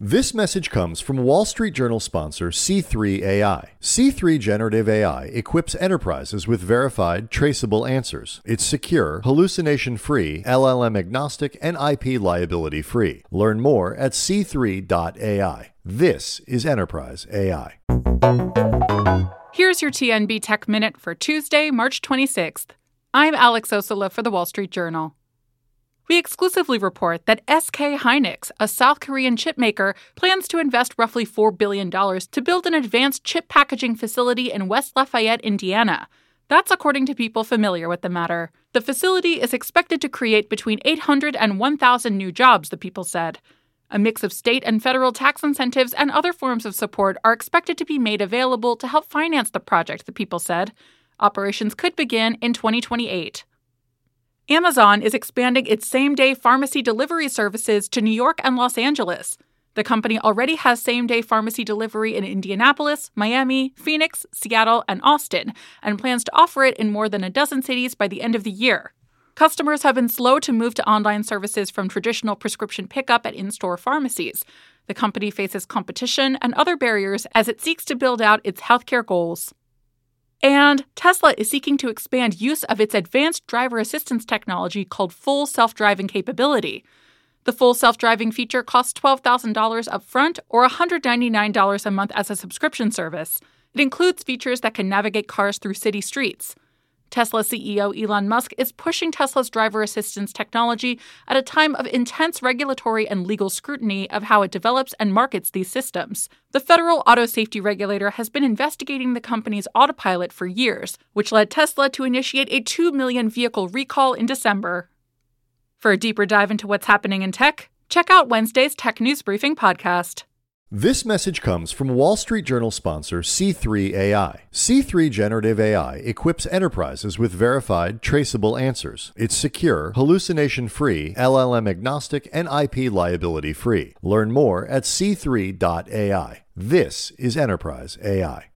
This message comes from Wall Street Journal sponsor C3 AI. C3 Generative AI equips enterprises with verified, traceable answers. It's secure, hallucination-free, LLM-agnostic, and IP liability-free. Learn more at c3.ai. This is Enterprise AI. Here's your TNB Tech Minute for Tuesday, March 26th. I'm Alex Ossola for The Wall Street Journal. We exclusively report that SK hynix, a South Korean chipmaker, plans to invest roughly $4 billion to build an advanced chip packaging facility in West Lafayette, Indiana. That's according to people familiar with the matter. The facility is expected to create between 800 and 1,000 new jobs, the people said. A mix of state and federal tax incentives and other forms of support are expected to be made available to help finance the project, the people said. Operations could begin in 2028. Amazon is expanding its same-day pharmacy delivery services to New York and Los Angeles. The company already has same-day pharmacy delivery in Indianapolis, Miami, Phoenix, Seattle, and Austin, and plans to offer it in more than a dozen cities by the end of the year. Customers have been slow to move to online services from traditional prescription pickup at in-store pharmacies. The company faces competition and other barriers as it seeks to build out its healthcare goals. And Tesla is seeking to expand use of its advanced driver assistance technology called full self-driving capability. The full self-driving feature costs $12,000 upfront or $199 a month as a subscription service. It includes features that can navigate cars through city streets. Tesla CEO Elon Musk is pushing Tesla's driver assistance technology at a time of intense regulatory and legal scrutiny of how it develops and markets these systems. The federal auto safety regulator has been investigating the company's autopilot for years, which led Tesla to initiate a 2 million vehicle recall in December. For a deeper dive into what's happening in tech, check out Wednesday's Tech News Briefing podcast. This message comes from Wall Street Journal sponsor C3 AI. C3 Generative AI equips enterprises with verified, traceable answers. It's secure, hallucination-free, LLM-agnostic, and IP liability-free. Learn more at c3.ai. This is Enterprise AI.